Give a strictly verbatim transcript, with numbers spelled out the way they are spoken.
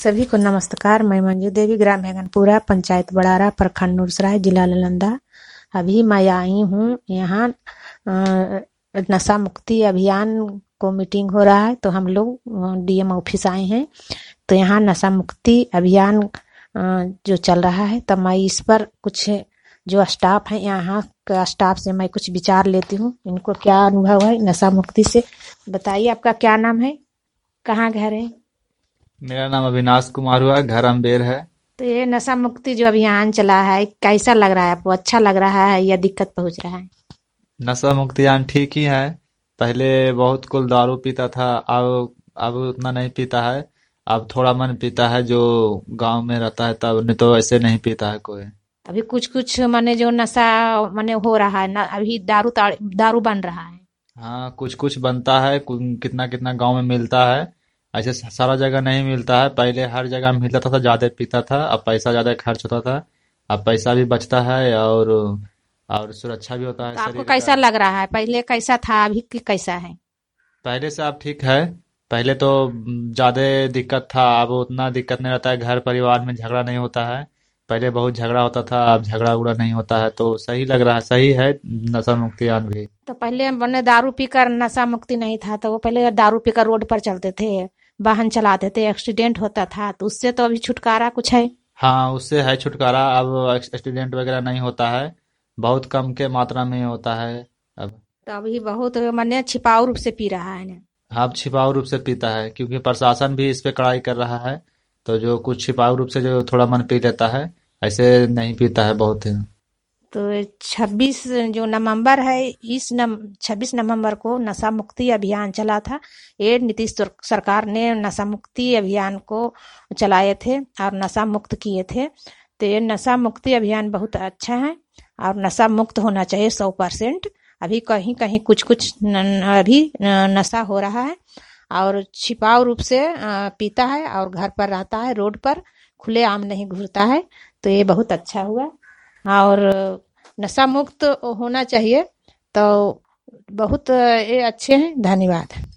सभी को नमस्कार। मैं मंजू देवी, ग्राम हैगनपुरा, पंचायत बड़ारा, प्रखंड नूरसराय, जिला नालंदा। अभी मैं आई हूँ यहाँ अ, नशा मुक्ति अभियान को मीटिंग हो रहा है, तो हम लोग डीएम ऑफिस आए हैं। तो यहाँ नशा मुक्ति अभियान अ, जो चल रहा है, तो मैं इस पर कुछ जो स्टाफ है यहाँ का स्टाफ से मैं कुछ विचार लेती हूँ, इनको क्या अनुभव है नशा मुक्ति से। बताइए, आपका क्या नाम है, कहाँ घर है? मेरा नाम अविनाश कुमार हुआ, घर अम्बेर है। तो ये नशा मुक्ति जो अभियान चला है, कैसा लग रहा है आपको? अच्छा लग रहा है या दिक्कत पहुंच रहा है? नशा मुक्तियान ठीक ही है। पहले बहुत कुल दारू पीता था, अब अब उतना नहीं पीता है। अब थोड़ा मन पीता है जो गांव में रहता है, तब नहीं तो ऐसे नहीं पीता है कोई। अभी कुछ कुछ माने जो नशा माने हो रहा है ना, अभी दारू ताड़- दारू बन रहा है। हाँ, कुछ कुछ बनता है, कु- कितना कितना गांव में मिलता है। ऐसे स- सारा जगह नहीं मिलता है। पहले हर जगह मिलता था, ज्यादा पीता था, अब पैसा ज्यादा खर्च होता था। अब पैसा भी बचता है, और और सुरक्षा भी होता है तो आपको शरीर कैसा का। लग रहा है? पहले कैसा था, अभी की कैसा है? पहले से अब ठीक है। पहले तो ज्यादा दिक्कत था, अब उतना दिक्कत नहीं रहता है। घर परिवार में झगड़ा नहीं होता है। पहले बहुत झगड़ा होता था, अब झगड़ा उगड़ा नहीं होता है, तो सही लग रहा है, सही है नशा मुक्तियान भी। तो पहले मैंने दारू पीकर नशा मुक्ति नहीं था, तो वो पहले दारू पीकर रोड पर चलते थे, वाहन चलाते थे, एक्सीडेंट होता था, तो उससे तो अभी छुटकारा कुछ है? हाँ, उससे है छुटकारा। अब एक्सीडेंट वगैरह नहीं होता है, बहुत कम के मात्रा में होता है अब। तो अभी बहुत माने छिपाऊ रूप से पी रहा है ना। हाँ, अब छिपाऊ रूप से पीता है, क्योंकि प्रशासन भी इस पे कड़ाई कर रहा है। तो जो कुछ छिपाऊ रूप से जो थोड़ा मन पी लेता है, ऐसे नहीं पीता है बहुत ही। तो छब्बीस जो नवंबर है, इस नम छब्बीस नवंबर को नशा मुक्ति अभियान चला था। ये नीतीश सर- सरकार ने नशा मुक्ति अभियान को चलाए थे और नशा मुक्त किए थे। तो ये नशा मुक्ति अभियान बहुत अच्छा है और नशा मुक्त होना चाहिए सौ परसेंट। अभी कहीं कहीं कुछ कुछ न, न- अभी न- नशा हो रहा है और छिपाऊ रूप से अ, पीता है और घर पर रहता है, रोड पर खुले आम नहीं घूरता है। तो ये बहुत अच्छा हुआ और नशा मुक्त होना चाहिए। तो बहुत ये अच्छे हैं। धन्यवाद।